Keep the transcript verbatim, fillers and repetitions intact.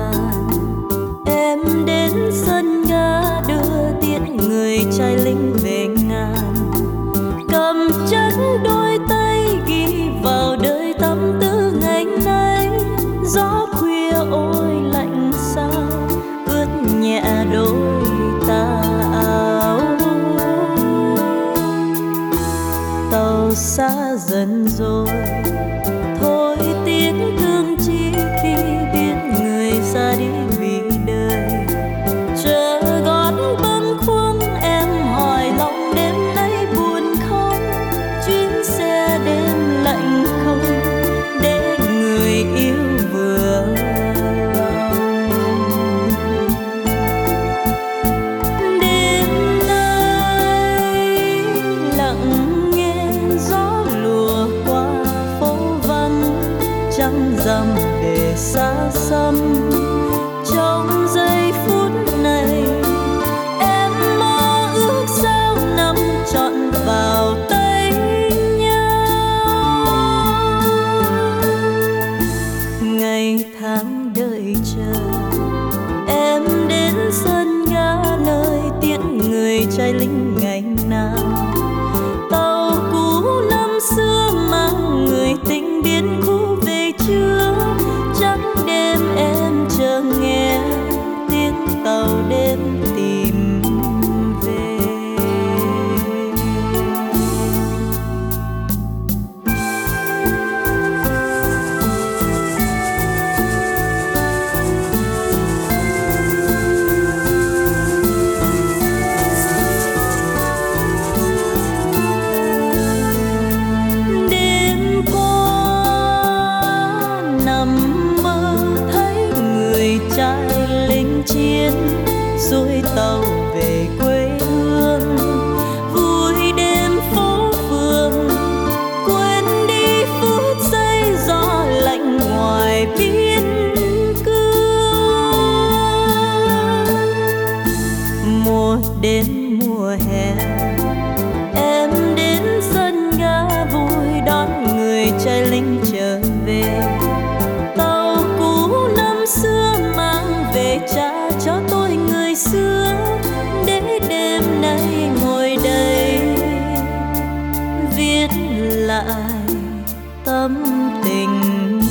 ngàn. Em đến sân ga đưa tiễn người trai lính về ngàn, cầm chắc đôi tay ghi vào đời tâm tư ngày nay. Gió khuya ôi lạnh sao ướt nhẹ đôi tà áo. Tàu xa dần rồi thôi tiếc thương chi khi biết người ra đi vì đời. Chờ gót bâng khuâng em hỏi lòng đêm nay buồn không, chuyến xe đêm lạnh không để người yêu vừa lòng. Đêm nay lặng nghe gió lùa qua phố vắng, trăng rằm để xa xăm. Trong giây phút này em mơ ước sao nắm trọn vào tay nhau. Ngày tháng đợi chờ em đến sân ga nơi tiễn người trai lính ngày nào. Tàu cũ năm xưa mang người tình biến khu về chưa, chắc đêm em chờ nghe tiếng tàu đêm tìm về. Đêm qua nằm mơ thấy người trai lính chiến xuôi tàu về quê hương, vui đêm phố phường quên đi phút giây gió lạnh ngoài biên cương. Mùa đến mùa hè em đến sân ga vui đón người trai lính trở về. Tàu cũ năm xưa mang về trả cho tôi người xưa, để đêm nay ngồi đây viết lại tâm tình